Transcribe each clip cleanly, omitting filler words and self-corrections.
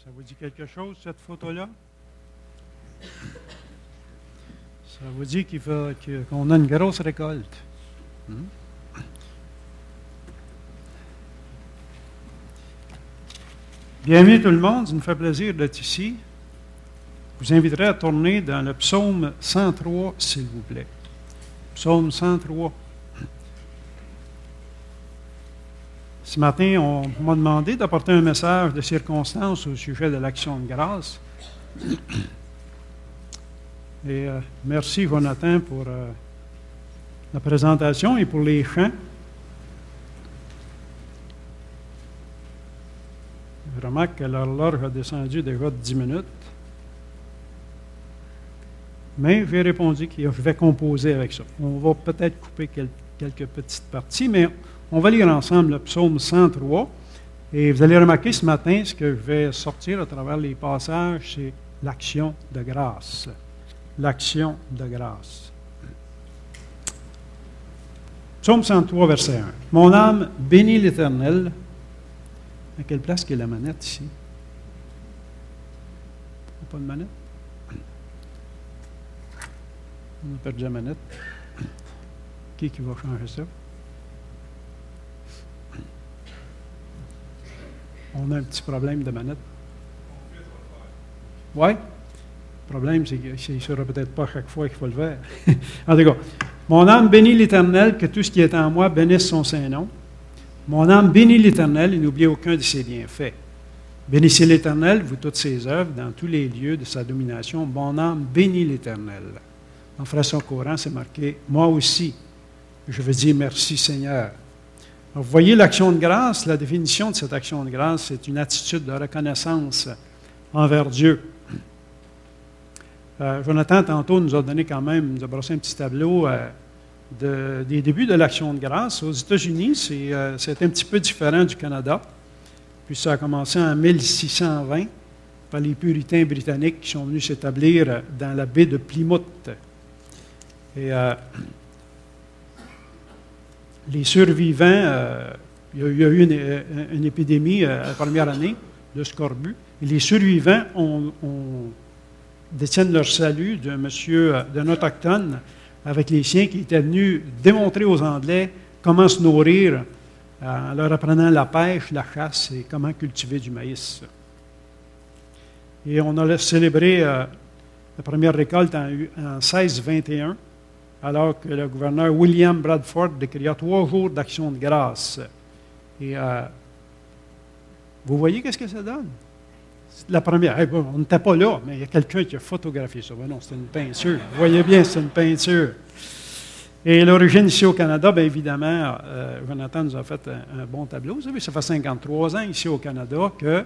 Ça vous dit quelque chose, cette photo-là? Ça vous dit qu'on a une grosse récolte. Bienvenue tout le monde, ça nous fait plaisir d'être ici. Je vous inviterai à tourner dans le psaume 103, s'il vous plaît. Psaume 103. Ce matin, on m'a demandé d'apporter un message de circonstance au sujet de l'action de grâce. Et merci, Jonathan, pour la présentation et pour les chants. Je remarque que l'horloge a descendu déjà de 10 minutes. Mais j'ai répondu que je vais composer avec ça. On va peut-être couper quelques petites parties, mais on va lire ensemble le psaume 103. Et vous allez remarquer ce matin, ce que je vais sortir à travers les passages, c'est l'action de grâce. L'action de grâce. Psaume 103, verset 1. Mon âme bénit l'Éternel. À quelle place qu'est la manette ici? Pas de manette? On a perdu la manette. Qui va changer ça? On a un petit problème de manette. Oui? Le problème, c'est qu'il ne sera peut-être pas chaque fois qu'il faut le faire. En tout cas, mon âme bénit l'Éternel, que tout ce qui est en moi bénisse son saint nom. Mon âme bénit l'Éternel et n'oublie aucun de ses bienfaits. Bénissez l'Éternel, vous toutes ses œuvres, dans tous les lieux de sa domination. Mon âme bénit l'Éternel. En fraction courant, c'est marqué « Moi aussi, je veux dire merci Seigneur ». Vous voyez l'action de grâce, la définition de cette action de grâce, c'est une attitude de reconnaissance envers Dieu. Jonathan, tantôt, nous a donné quand même, nous a brossé un petit tableau des débuts de l'action de grâce. Aux États-Unis, c'est un petit peu différent du Canada. Puis ça a commencé en 1620 par les puritains britanniques qui sont venus s'établir dans la baie de Plymouth. Et les survivants, il y a eu une épidémie la première année de scorbut, et les survivants détiennent leur salut d'un autochtone avec les siens qui étaient venus démontrer aux Anglais comment se nourrir en leur apprenant la pêche, la chasse et comment cultiver du maïs. Et on a célébré la première récolte en 1621, alors que le gouverneur William Bradford décria 3 jours d'action de grâce. Et vous voyez qu'est-ce que ça donne? La première, on n'était pas là, mais il y a quelqu'un qui a photographié ça. Ben non, c'est une peinture. Vous voyez bien, c'est une peinture. Et l'origine ici au Canada, bien évidemment, Jonathan nous a fait un bon tableau. Vous savez, ça fait 53 ans ici au Canada que,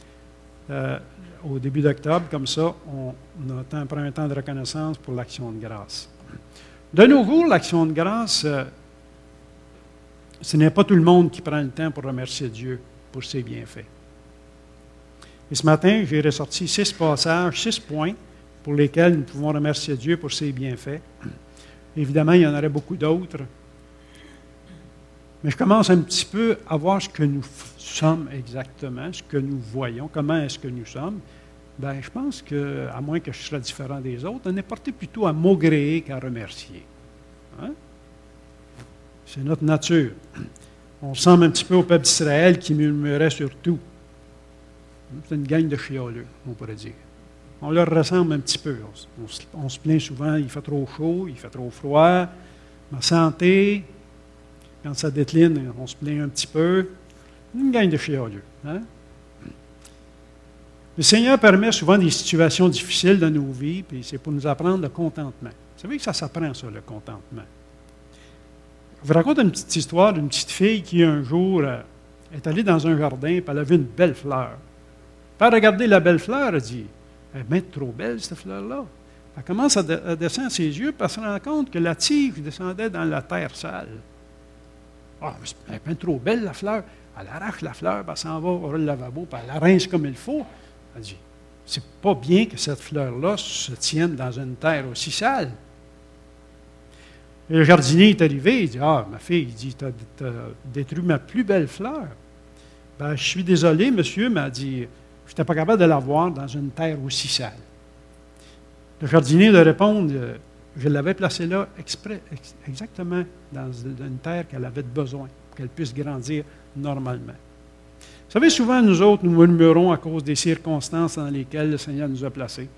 au début d'octobre, comme ça, on prend un temps de reconnaissance pour l'action de grâce. De nos jours, l'action de grâce, ce n'est pas tout le monde qui prend le temps pour remercier Dieu pour ses bienfaits. Et ce matin, j'ai ressorti 6 passages, 6 points pour lesquels nous pouvons remercier Dieu pour ses bienfaits. Évidemment, il y en aurait beaucoup d'autres. Mais je commence un petit peu à voir ce que nous sommes exactement, ce que nous voyons, comment est-ce que nous sommes. Bien, je pense que, à moins que je sois différent des autres, on est porté plutôt à maugréer qu'à remercier. Hein? C'est notre nature. On ressemble un petit peu au peuple d'Israël qui murmurait sur tout. C'est une gang de chialeux, on pourrait dire. On leur ressemble un petit peu. On se plaint souvent, il fait trop chaud, il fait trop froid, ma santé, quand ça décline, on se plaint un petit peu. Une gang de chialeux. Hein? Le Seigneur permet souvent des situations difficiles dans nos vies, puis c'est pour nous apprendre le contentement. Vous savez que ça s'apprend, ça, le contentement. Je vous raconte une petite histoire d'une petite fille qui, un jour, est allée dans un jardin, puis elle a vu une belle fleur. Puis elle a regardé la belle fleur, elle dit « Elle est bien trop belle, cette fleur-là. » Elle commence à descendre ses yeux, puis elle se rend compte que la tige descendait dans la terre sale. « Ah, elle est bien trop belle, la fleur. » Elle arrache la fleur, puis elle s'en va au lavabo, puis elle la rince comme il faut. Elle dit « C'est pas bien que cette fleur-là se tienne dans une terre aussi sale. » Et le jardinier est arrivé, il dit « Ah, ma fille, tu as détruit ma plus belle fleur. » « Ben, je suis désolé, monsieur, m'a dit Je n'étais pas capable de l'avoir dans une terre aussi sale. Le jardinier de répondre, je l'avais placé là exprès, exactement dans une terre qu'elle avait besoin, pour qu'elle puisse grandir normalement. Vous savez, souvent, nous autres, nous murmurons à cause des circonstances dans lesquelles le Seigneur nous a placés.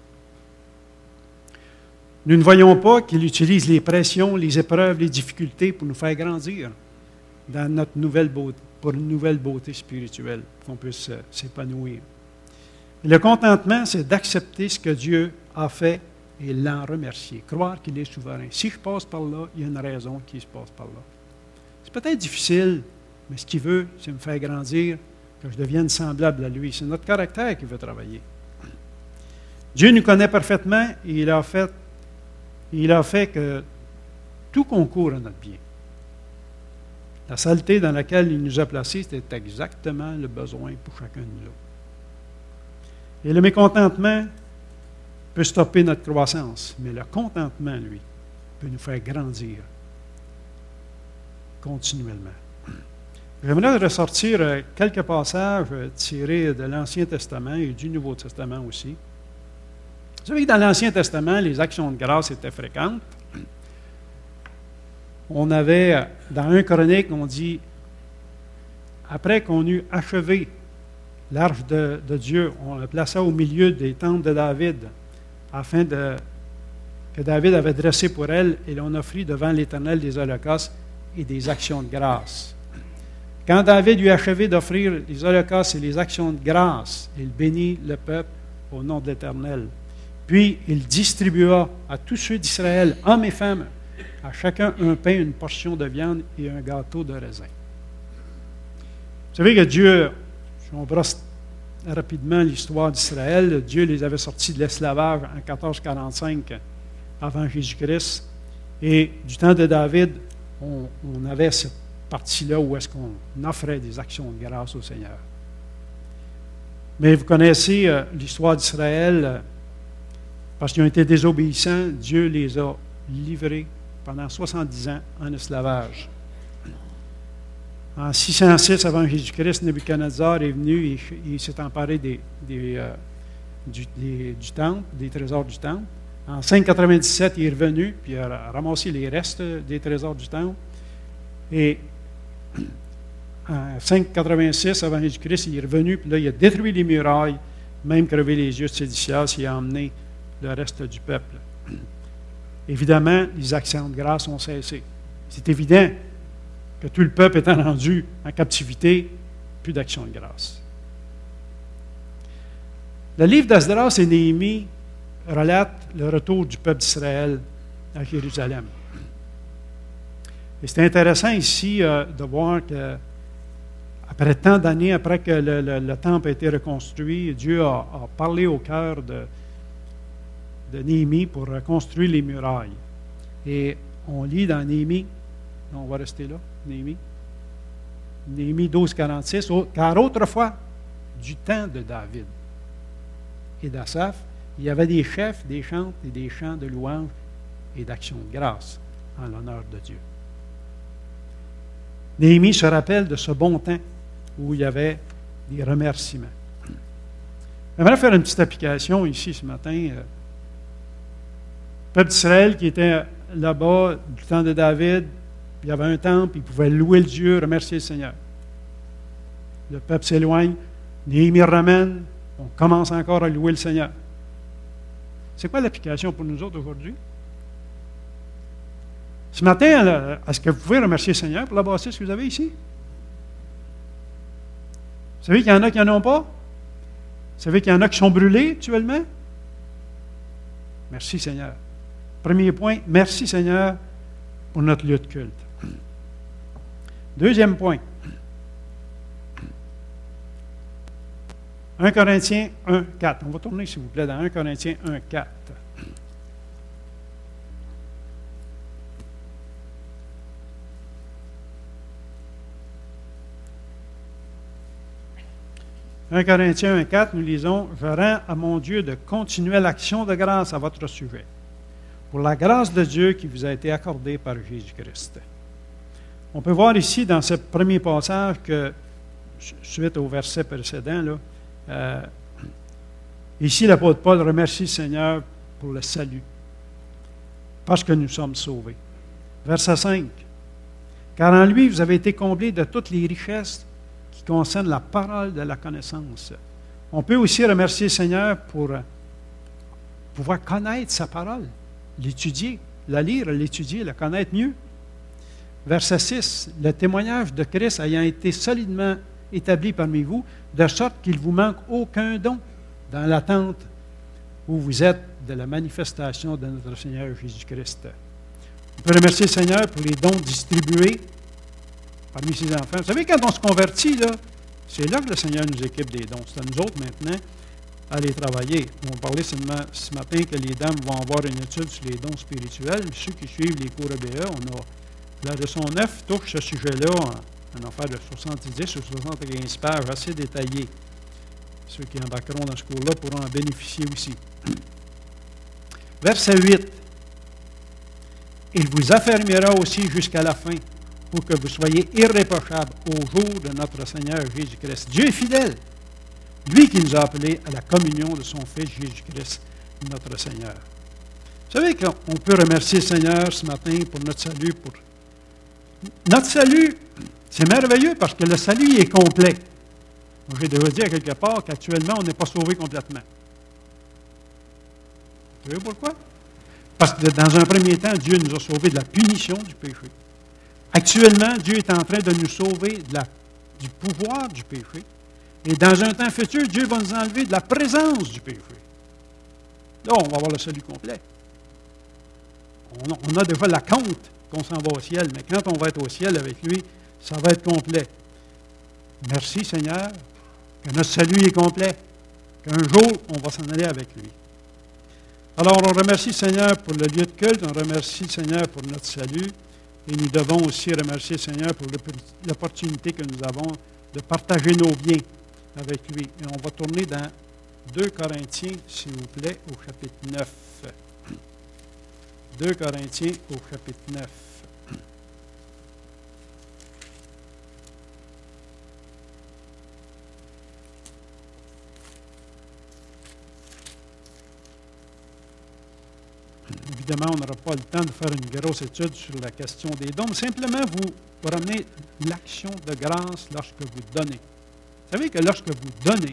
Nous ne voyons pas qu'il utilise les pressions, les épreuves, les difficultés pour nous faire grandir dans notre nouvelle beauté, pour une nouvelle beauté spirituelle, qu'on puisse s'épanouir. Et le contentement, c'est d'accepter ce que Dieu a fait et l'en remercier. Croire qu'il est souverain. Si je passe par là, il y a une raison qui se passe par là. C'est peut-être difficile, mais ce qu'il veut, c'est me faire grandir, que je devienne semblable à lui. C'est notre caractère qui veut travailler. Dieu nous connaît parfaitement et il a fait que tout concourt à notre bien. La saleté dans laquelle il nous a placés, c'était exactement le besoin pour chacun de nous. Et le mécontentement peut stopper notre croissance, mais le contentement, lui, peut nous faire grandir continuellement. J'aimerais ressortir quelques passages tirés de l'Ancien Testament et du Nouveau Testament aussi. Vous savez que dans l'Ancien Testament, les actions de grâce étaient fréquentes. On avait, dans 1 Chronique, on dit, après qu'on eut achevé l'arche de Dieu, on la plaça au milieu des tentes de David, afin que David avait dressé pour elle, et l'on offrit devant l'Éternel des holocaustes et des actions de grâce. Quand David eut achevé d'offrir les holocaustes et les actions de grâce, il bénit le peuple au nom de l'Éternel. Puis il distribua à tous ceux d'Israël, hommes et femmes, à chacun un pain, une portion de viande et un gâteau de raisin. Vous savez que Dieu, si on brosse rapidement l'histoire d'Israël, Dieu les avait sortis de l'esclavage en 1445 avant Jésus-Christ. Et du temps de David, on avait cette partie-là où est-ce qu'on offrait des actions de grâce au Seigneur. Mais vous connaissez l'histoire d'Israël, parce qu'ils ont été désobéissants, Dieu les a livrés pendant 70 ans en esclavage. En 606 avant Jésus-Christ, Nebuchadnezzar est venu et il s'est emparé du temple, des trésors du temple. En 597, il est revenu, puis il a ramassé les restes des trésors du temple. Et en 586 avant Jésus-Christ, il est revenu, puis là, il a détruit les murailles, même crevé les yeux de Sédécias, il a emmené le reste du peuple. Évidemment, les actions de grâce ont cessé. C'est évident que tout le peuple étant rendu en captivité, plus d'action de grâce. Le livre d'Esdras et Néhémie relate le retour du peuple d'Israël à Jérusalem. Et c'est intéressant ici de voir que, après tant d'années, après que le temple a été reconstruit, Dieu a parlé au cœur de Néhémie pour reconstruire les murailles. Et on lit dans Néhémie, on va rester là, Néhémie 12, 46, car autrefois, du temps de David et d'Asaph, il y avait des chefs, des chantes et des chants de louange et d'action de grâce en l'honneur de Dieu. Néhémie se rappelle de ce bon temps où il y avait des remerciements. J'aimerais faire une petite application ici ce matin. Le peuple d'Israël qui était là-bas du temps de David, il y avait un temple, il pouvait louer le Dieu, remercier le Seigneur. Le peuple s'éloigne, Néhémie ramène, on commence encore à louer le Seigneur. C'est quoi l'application pour nous autres aujourd'hui? Ce matin, est-ce que vous pouvez remercier le Seigneur pour la bassiste que vous avez ici? Vous savez qu'il y en a qui n'en ont pas? Vous savez qu'il y en a qui sont brûlés actuellement? Merci Seigneur. Premier point, merci Seigneur pour notre lieu de culte. Deuxième point. 1 Corinthiens 1, 4. On va tourner, s'il vous plaît, dans 1 Corinthiens 1, 4. « 1 Corinthiens 1, 4, nous lisons « Je rends à mon Dieu de continuelle action de grâce à votre sujet, pour la grâce de Dieu qui vous a été accordée par Jésus-Christ. » On peut voir ici, dans ce premier passage, que, suite au verset précédent, là, Ici, l'apôtre Paul remercie le Seigneur pour le salut, parce que nous sommes sauvés. Verset 5. Car en lui, vous avez été comblés de toutes les richesses qui concernent la parole de la connaissance. On peut aussi remercier le Seigneur pour pouvoir connaître sa parole, l'étudier, la lire, l'étudier, la connaître mieux. Verset 6. Le témoignage de Christ ayant été solidement établi parmi vous, de sorte qu'il ne vous manque aucun don dans l'attente où vous êtes de la manifestation de notre Seigneur Jésus-Christ. On peut remercier le Seigneur pour les dons distribués parmi ses enfants. Vous savez, quand on se convertit, là, c'est là que le Seigneur nous équipe des dons. C'est à nous autres maintenant à aller travailler. On parlait ce matin que les dames vont avoir une étude sur les dons spirituels. Ceux qui suivent les cours EBA, on a la leçon 9 touche ce sujet-là en affaire de 70 ou 75 pages assez détaillées. Ceux qui embarqueront dans ce cours-là pourront en bénéficier aussi. Verset 8. Il vous affermira aussi jusqu'à la fin, pour que vous soyez irréprochables au jour de notre Seigneur Jésus-Christ. Dieu est fidèle, lui qui nous a appelés à la communion de son Fils Jésus-Christ, notre Seigneur. Vous savez qu'on peut remercier le Seigneur ce matin pour notre salut. Notre salut, c'est merveilleux parce que le salut est complet. Moi, j'ai déjà dit à quelque part qu'actuellement, on n'est pas sauvé complètement. Vous savez pourquoi? Parce que dans un premier temps, Dieu nous a sauvés de la punition du péché. Actuellement, Dieu est en train de nous sauver du pouvoir du péché. Et dans un temps futur, Dieu va nous enlever de la présence du péché. Là, on va avoir le salut complet. On a déjà la compte qu'on s'en va au ciel, mais quand on va être au ciel avec lui, ça va être complet. Merci Seigneur, que notre salut est complet, qu'un jour, on va s'en aller avec lui. Alors, on remercie le Seigneur pour le lieu de culte, on remercie le Seigneur pour notre salut, et nous devons aussi remercier le Seigneur pour l'opportunité que nous avons de partager nos biens avec lui. Et on va tourner dans 2 Corinthiens, s'il vous plaît, au chapitre 9. 2 Corinthiens, au chapitre 9. Évidemment, on n'aura pas le temps de faire une grosse étude sur la question des dons, mais simplement vous ramener l'action de grâce lorsque vous donnez. Vous savez que lorsque vous donnez,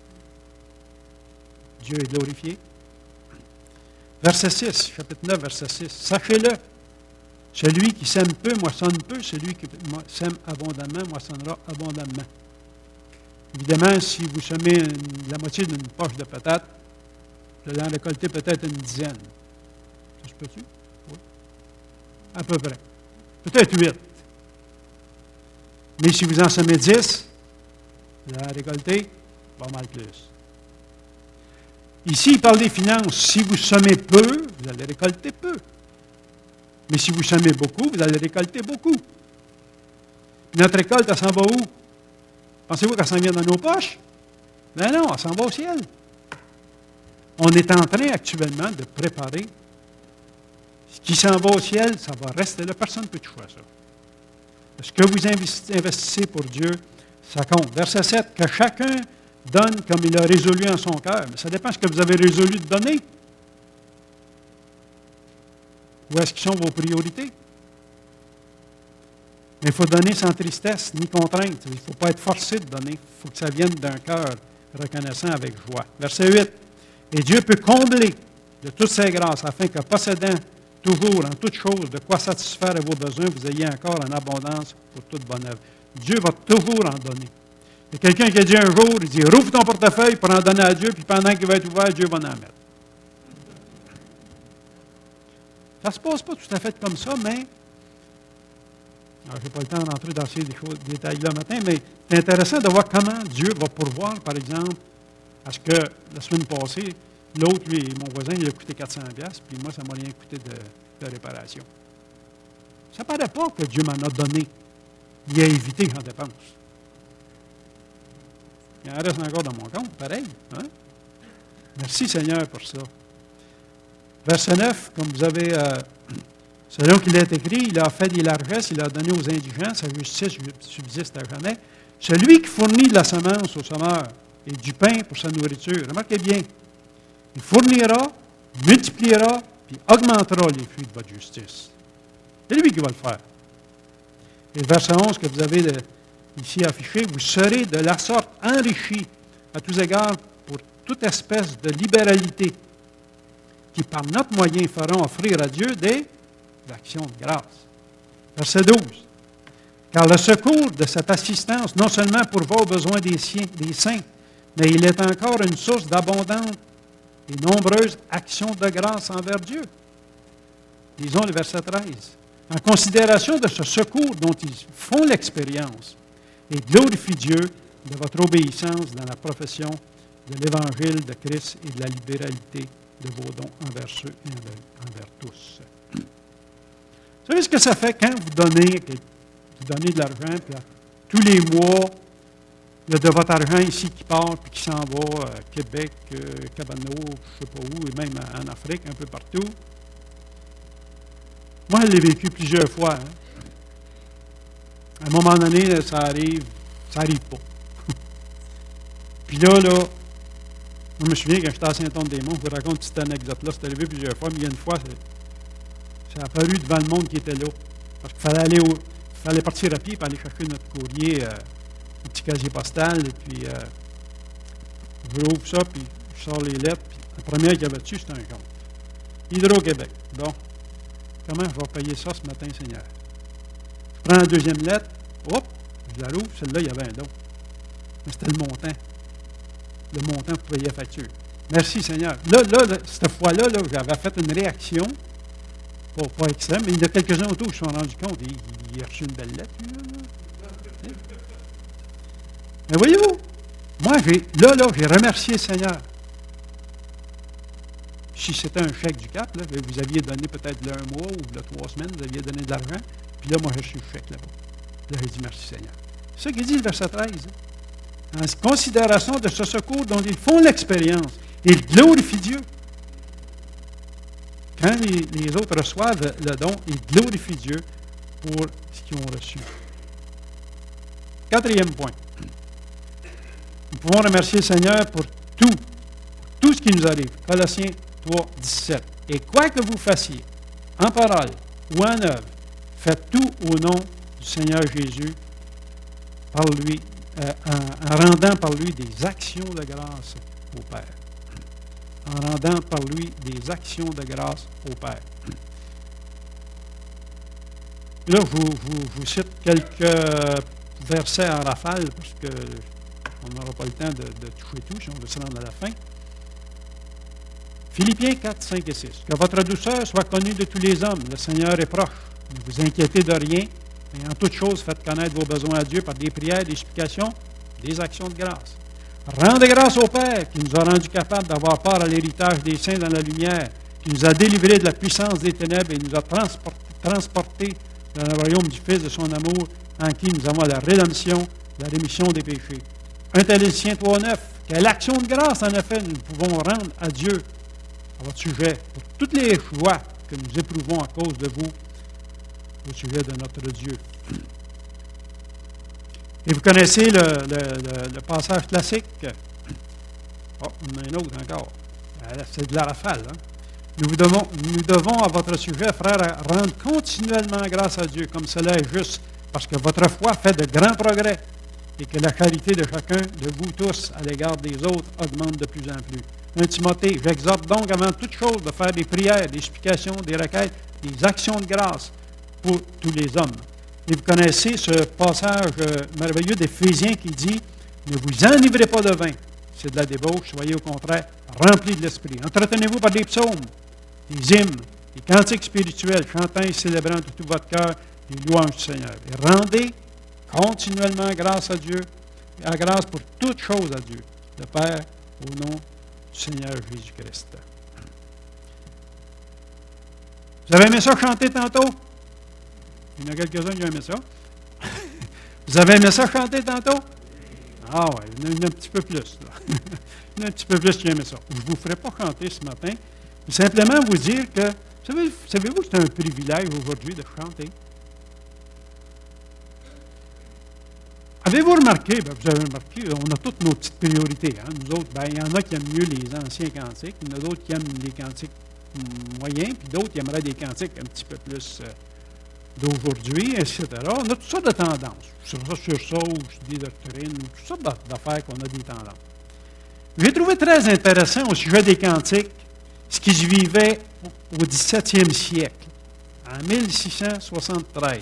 Dieu est glorifié. Verset 6, chapitre 9, verset 6. Sachez-le, celui qui sème peu moissonne peu, celui qui sème abondamment moissonnera abondamment. Évidemment, si vous semez la moitié d'une poche de patates, vous allez en récolter peut-être une dizaine. Ça se peut-tu? Oui. À peu près. Peut-être 8. Mais si vous en semez 10, vous allez en récolter pas mal plus. Ici, il parle des finances. Si vous semez peu, vous allez récolter peu. Mais si vous semez beaucoup, vous allez récolter beaucoup. Notre récolte, elle s'en va où? Pensez-vous qu'elle s'en vient dans nos poches? Ben non, elle s'en va au ciel. On est en train actuellement de préparer. Ce qui s'en va au ciel, ça va rester là. Personne ne peut toucher à ça. Ce que vous investissez pour Dieu, ça compte. Verset 7, que chacun donne comme il a résolu en son cœur. Mais ça dépend de ce que vous avez résolu de donner. Où est-ce qu'ils sont vos priorités? Mais il faut donner sans tristesse ni contrainte. Il ne faut pas être forcé de donner. Il faut que ça vienne d'un cœur reconnaissant avec joie. Verset 8. Et Dieu peut combler de toutes ses grâces afin que, possédant toujours en toutes choses de quoi satisfaire à vos besoins, vous ayez encore en abondance pour toute bonne œuvre. Dieu va toujours en donner. Il y a quelqu'un qui a dit un jour, il dit, rouvre ton portefeuille pour en donner à Dieu, puis pendant qu'il va être ouvert, Dieu va en mettre. Ça ne se passe pas tout à fait comme ça, mais je n'ai pas le temps d'entrer dans ces détails-là matin, mais c'est intéressant de voir comment Dieu va pourvoir, par exemple, à ce que la semaine passée, l'autre, lui, mon voisin, il a coûté 400$, puis moi, ça ne m'a rien coûté de réparation. Ça ne paraît pas que Dieu m'en a donné. Il a évité en dépense. Il en reste encore dans mon compte, pareil. Hein? Merci Seigneur pour ça. Verset 9, comme vous avez, selon qu'il est écrit, il a fait des largesses, il a donné aux indigents, sa justice subsiste à jamais. Celui qui fournit de la semence au semeur et du pain pour sa nourriture. Remarquez bien, Il fournira, multipliera, puis augmentera les fruits de votre justice. C'est lui qui va le faire. Et le verset 11 que vous avez ici affiché, vous serez de la sorte enrichis à tous égards pour toute espèce de libéralité qui, par notre moyen, feront offrir à Dieu des actions de grâce. Verset 12. Car le secours de cette assistance, non seulement pour vos besoins des saints, mais il est encore une source d'abondante et nombreuses actions de grâce envers Dieu. Lisons le verset 13. En considération de ce secours dont ils font l'expérience, et glorifient Dieu de votre obéissance dans la profession de l'Évangile de Christ et de la libéralité de vos dons envers ceux et envers tous. Vous savez ce que ça fait quand vous donnez de l'argent, puis tous les mois, il y a de votre argent ici qui part, puis qui s'en va à Québec, Cabano, je ne sais pas où, et même en Afrique, un peu partout. Moi, je l'ai vécu plusieurs fois. Hein. À un moment donné, ça arrive pas. Puis là, je me souviens quand j'étais à Saint-Anne-des-Monts, je vous raconte cette anecdote-là, c'est arrivé plusieurs fois, mais il y a une fois, ça a apparu devant le monde qui était là. Parce qu'il fallait partir à pied pour aller chercher notre courrier, un petit casier postal, et puis je rouvre ça, puis je sors les lettres, puis la première qu'il y avait dessus, c'était un compte. Hydro-Québec. Bon. Comment je vais payer ça ce matin, Seigneur? Je prends la deuxième lettre, hop, je la rouvre, celle-là, il y avait un don. Mais c'était le montant. Le montant pour payer la facture. Merci, Seigneur. Là cette fois-là, j'avais fait une réaction, pas extrême, mais il y en a quelques-uns autour qui se sont rendus compte. Il a reçu une belle lettre, lui, là. Mais voyez-vous, moi, j'ai remercié le Seigneur. Si c'était un chèque du CAP, là, vous aviez donné peut-être un mois ou 3 semaines, vous aviez donné de l'argent, puis là, moi, j'ai reçu le chèque là-bas. Là, j'ai dit merci, Seigneur. C'est ça qu'il dit, le verset 13. Hein? En considération de ce secours dont ils font l'expérience, ils glorifient Dieu. Quand les autres reçoivent le don, ils glorifient Dieu pour ce qu'ils ont reçu. 4e point. Nous pouvons remercier le Seigneur pour tout ce qui nous arrive. Colossiens 3, 17. Et quoi que vous fassiez, en parole ou en œuvre, faites tout au nom du Seigneur Jésus, par lui, en rendant par lui des actions de grâce au Père. En rendant par lui des actions de grâce au Père. Là, je vous cite quelques versets en rafale, parce qu'on n'aura pas le temps de toucher tout, si on veut se rendre à la fin. Philippiens 4, 5 et 6. Que votre douceur soit connue de tous les hommes. Le Seigneur est proche. Ne vous inquiétez de rien, mais en toute chose, faites connaître vos besoins à Dieu par des prières, des supplications, des actions de grâce. Rendez grâce au Père qui nous a rendus capables d'avoir part à l'héritage des saints dans la lumière, qui nous a délivrés de la puissance des ténèbres et nous a transportés dans le royaume du Fils de son amour, en qui nous avons la rédemption, la rémission des péchés. 1 Thessaloniciens 3, 9. Quelle action de grâce, en effet, nous pouvons rendre à Dieu à votre sujet, pour toutes les joies que nous éprouvons à cause de vous, au sujet de notre Dieu. Et vous connaissez le passage classique. Oh, on en a un autre encore. C'est de la rafale. Hein? Nous devons à votre sujet, frères, rendre continuellement grâce à Dieu, comme cela est juste, parce que votre foi fait de grands progrès et que la charité de chacun de vous tous à l'égard des autres augmente de plus en plus. 1 Timothée, j'exhorte donc avant toute chose de faire des prières, des supplications, des requêtes, des actions de grâce pour tous les hommes. Et vous connaissez ce passage merveilleux d'Éphésiens qui dit « Ne vous enivrez pas de vin, c'est de la débauche, soyez au contraire remplis de l'Esprit. Entretenez-vous par des psaumes, des hymnes, des cantiques spirituels, chantant et célébrant de tout votre cœur les louanges du Seigneur. Et rendez continuellement grâce à Dieu, à grâce pour toutes choses à Dieu, le Père, au nom du Seigneur Jésus-Christ. » Vous avez aimé ça chanter tantôt? Il y en a quelques-uns qui ont aimé ça. Vous avez aimé ça chanter tantôt? Ah oui, il y en a un petit peu plus. Là. Il y en a un petit peu plus qui ont aimé ça. Je ne vous ferai pas chanter ce matin, mais simplement vous dire que, savez-vous que c'est un privilège aujourd'hui de chanter? Avez-vous remarqué, vous avez remarqué, on a toutes nos petites priorités. Hein? Nous autres, il y en a qui aiment mieux les anciens cantiques, il y en a d'autres qui aiment les cantiques moyens, puis d'autres qui aimeraient des cantiques un petit peu plus d'aujourd'hui, etc. On a toutes sortes de tendances. Sur ça, ou sur des doctrines, ou toutes sortes d'affaires qu'on a des tendances. J'ai trouvé très intéressant au sujet des cantiques ce qui se vivait au 17e siècle, en 1673.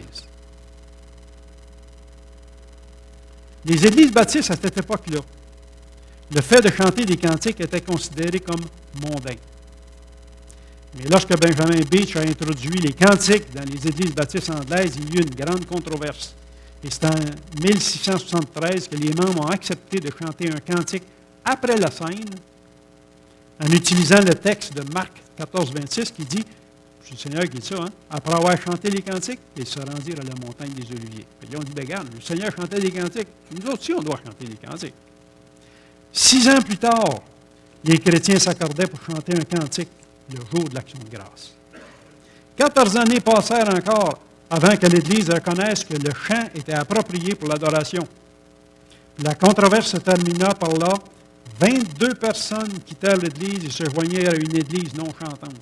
Les églises baptistes à cette époque-là, le fait de chanter des cantiques était considéré comme mondain. Mais lorsque Benjamin Beach a introduit les cantiques dans les églises baptistes anglaises, il y eut une grande controverse. Et c'est en 1673 que les membres ont accepté de chanter un cantique après la scène, en utilisant le texte de Marc 14, 26 qui dit, c'est le Seigneur qui dit ça, hein, après avoir chanté les cantiques, ils se rendirent à la montagne des Oliviers. Ils ont dit, regarde, le Seigneur chantait des cantiques, nous autres aussi on doit chanter des cantiques. 6 ans plus tard, les chrétiens s'accordaient pour chanter un cantique le jour de l'Action de grâce. 14 années passèrent encore avant que l'Église reconnaisse que le chant était approprié pour l'adoration. La controverse se termina par là. 22 personnes quittèrent l'Église et se joignirent à une Église non chantante.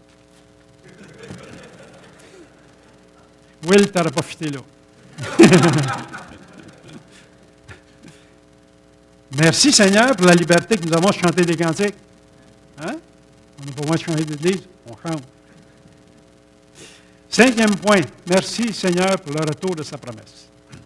Will, tu n'aurais pas fité là. Merci Seigneur pour la liberté que nous avons de chanter des cantiques. Hein? On n'a pas besoin de changer d'église, on chante. 5e point, merci Seigneur pour le retour de sa promesse.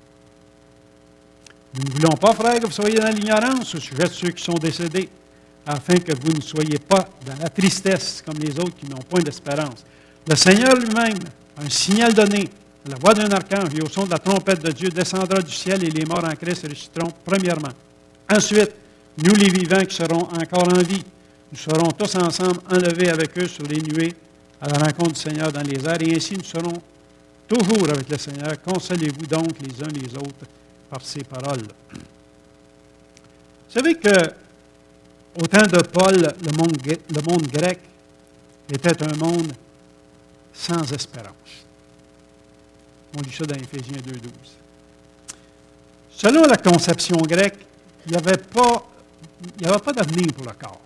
Nous ne voulons pas, frères, que vous soyez dans l'ignorance au sujet de ceux qui sont décédés, afin que vous ne soyez pas dans la tristesse comme les autres qui n'ont point d'espérance. Le Seigneur lui-même, un signal donné, à la voix d'un archange et au son de la trompette de Dieu, descendra du ciel et les morts en Christ ressusciteront premièrement. Ensuite, nous les vivants qui serons encore en vie, nous serons tous ensemble enlevés avec eux sur les nuées à la rencontre du Seigneur dans les airs, et ainsi nous serons toujours avec le Seigneur. Consolez-vous donc les uns les autres par ces paroles. Vous savez que, au temps de Paul, le monde grec était un monde sans espérance. On lit ça dans Éphésiens 2,12. Selon la conception grecque, il n'y avait pas d'avenir pour le corps.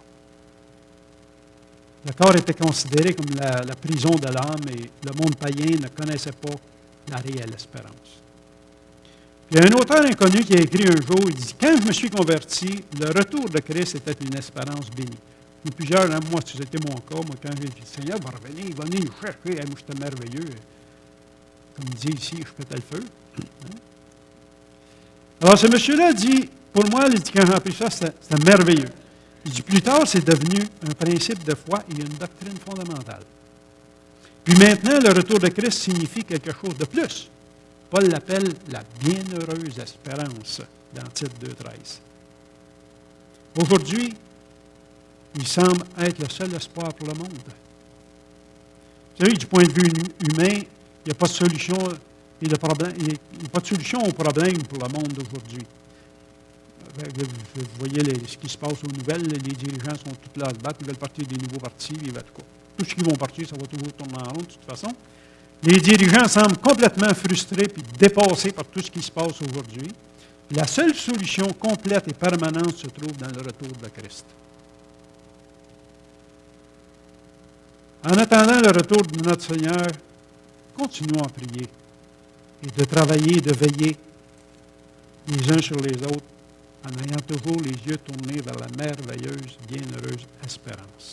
Le corps était considéré comme la prison de l'âme et le monde païen ne connaissait pas la réelle espérance. Il y a un auteur inconnu qui a écrit un jour, il dit « Quand je me suis converti, le retour de Christ était une espérance bénie. » Et plusieurs, hein, moi, c'était mon cas, moi, quand j'ai dit « Le Seigneur va revenir, il va venir nous chercher, moi, j'étais merveilleux. » Comme il dit ici, je pétais le feu. Hein? Alors, ce monsieur-là dit, pour moi, il dit, quand j'ai appris ça, c'était merveilleux. Il dit, plus tard, c'est devenu un principe de foi et une doctrine fondamentale. Puis maintenant, le retour de Christ signifie quelque chose de plus. Paul l'appelle la bienheureuse espérance dans Tite 2,13. Aujourd'hui, il semble être le seul espoir pour le monde. Vous savez, du point de vue humain, il n'y a pas de solution, il n'y a pas de solution au problème pour le monde d'aujourd'hui. Vous voyez ce qui se passe aux nouvelles, les dirigeants sont tous là à se battre, ils veulent partir des nouveaux partis, tous ceux qui vont partir, ça va toujours tourner en rond de toute façon. Les dirigeants semblent complètement frustrés et dépassés par tout ce qui se passe aujourd'hui. La seule solution complète et permanente se trouve dans le retour de Christ. En attendant le retour de notre Seigneur, continuons à prier et de travailler et de veiller les uns sur les autres en ayant toujours les yeux tournés vers la merveilleuse, bienheureuse espérance.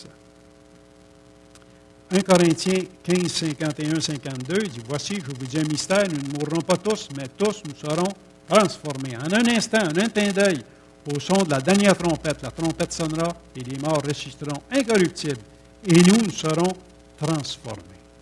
1 Corinthiens 15, 51, 52 dit « Voici, je vous dis un mystère, nous ne mourrons pas tous, mais tous nous serons transformés. En un instant, en un teint d'œil, au son de la dernière trompette, la trompette sonnera et les morts ressusciteront incorruptibles, et nous serons transformés. »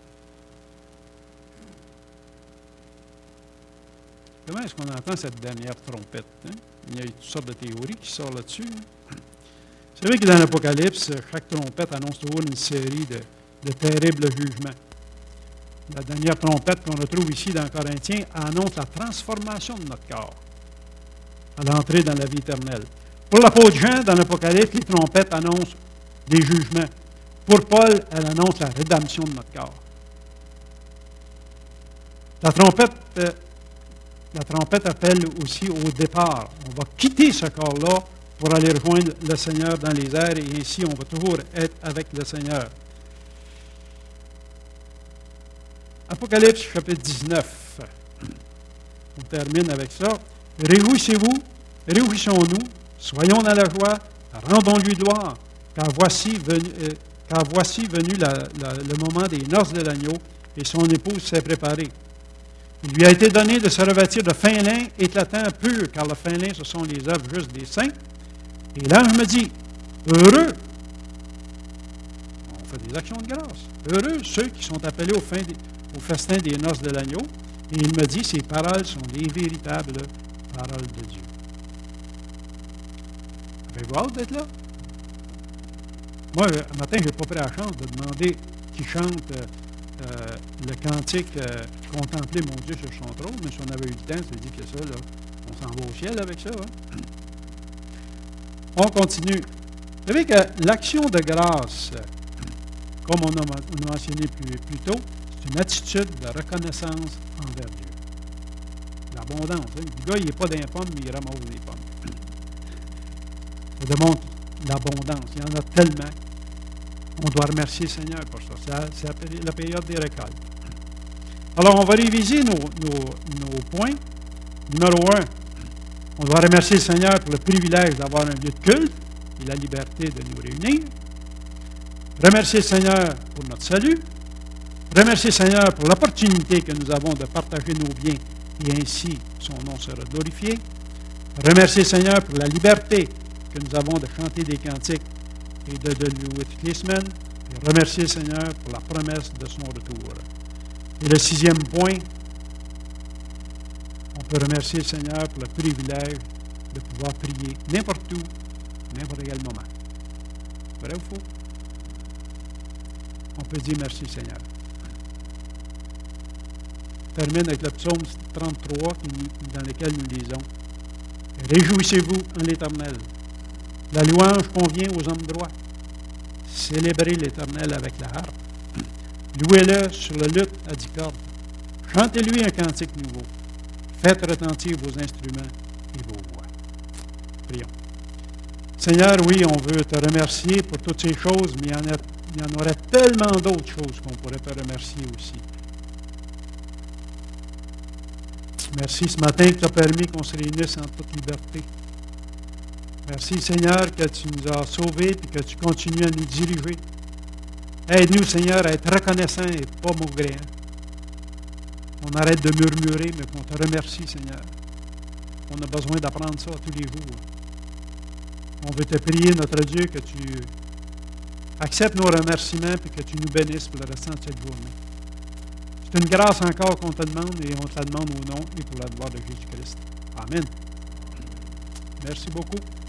Comment est-ce qu'on entend cette dernière trompette? Hein? Il y a toutes sortes de théories qui sortent là-dessus. Hein? Vous savez que dans l'Apocalypse, chaque trompette annonce toujours une série de terribles jugements. La dernière trompette qu'on retrouve ici dans Corinthiens annonce la transformation de notre corps à l'entrée dans la vie éternelle. Pour l'apôtre Jean, dans l'Apocalypse, les trompettes annoncent des jugements. Pour Paul, elle annonce la rédemption de notre corps. La trompette la trompette appelle aussi au départ. On va quitter ce corps-là pour aller rejoindre le Seigneur dans les airs, et ainsi on va toujours être avec le Seigneur. Apocalypse chapitre 19. On termine avec ça. Réjouissez-vous, réjouissons-nous, soyons dans la joie, rendons-lui gloire, car voici venu le moment des noces de l'agneau, et son épouse s'est préparée. Il lui a été donné de se revêtir de fin lin éclatant pur, car le fin lin, ce sont les œuvres justes des saints. Et l'ange me dit, heureux, on fait des actions de grâce, heureux ceux qui sont appelés au festin des noces de l'agneau. Et il me dit, ces paroles sont les véritables paroles de Dieu. Avez-vous hâte d'être là? Moi, un matin, je n'ai pas pris la chance de demander qui chante le cantique Contempler mon Dieu sur son trône, mais si on avait eu le temps, c'est dit que ça, là, on s'en va au ciel avec ça. Hein? On continue. Vous savez que l'action de grâce, comme on a mentionné plus tôt, c'est une attitude de reconnaissance envers Dieu. L'abondance. Hein? Le gars, il n'est pas dans les pommes, mais il ramasse des pommes. Ça démontre l'abondance. Il y en a tellement. On doit remercier le Seigneur pour ça. C'est la période des récoltes. Alors, on va réviser nos points. Numéro 1, on doit remercier le Seigneur pour le privilège d'avoir un lieu de culte et la liberté de nous réunir. Remercier le Seigneur pour notre salut. Remercier le Seigneur pour l'opportunité que nous avons de partager nos biens et ainsi son nom sera glorifié. Remercier le Seigneur pour la liberté que nous avons de chanter des cantiques et de louer toutes les semaines. Et remercier le Seigneur pour la promesse de son retour. Et le 6e point, on peut remercier le Seigneur pour le privilège de pouvoir prier n'importe où, n'importe quel moment. Vrai ou faux? On peut dire merci Seigneur. Je termine avec le psaume 33 dans lequel nous lisons. Réjouissez-vous en l'Éternel. La louange convient aux hommes droits. Célébrez l'Éternel avec la harpe. Louez-le sur le luth à 10 cordes. Chantez-lui un cantique nouveau. Faites retentir vos instruments et vos voix. Prions. Seigneur, oui, on veut te remercier pour toutes ces choses, mais il y en aurait tellement d'autres choses qu'on pourrait te remercier aussi. Merci ce matin que tu as permis qu'on se réunisse en toute liberté. Merci Seigneur que tu nous as sauvés et que tu continues à nous diriger. Aide-nous Seigneur à être reconnaissants et pas maugréants. On arrête de murmurer, mais qu'on te remercie Seigneur. On a besoin d'apprendre ça tous les jours. On veut te prier, notre Dieu, que tu acceptes nos remerciements et que tu nous bénisses pour le restant de cette journée. C'est une grâce encore qu'on te demande et on te la demande au nom et pour la gloire de Jésus-Christ. Amen. Merci beaucoup.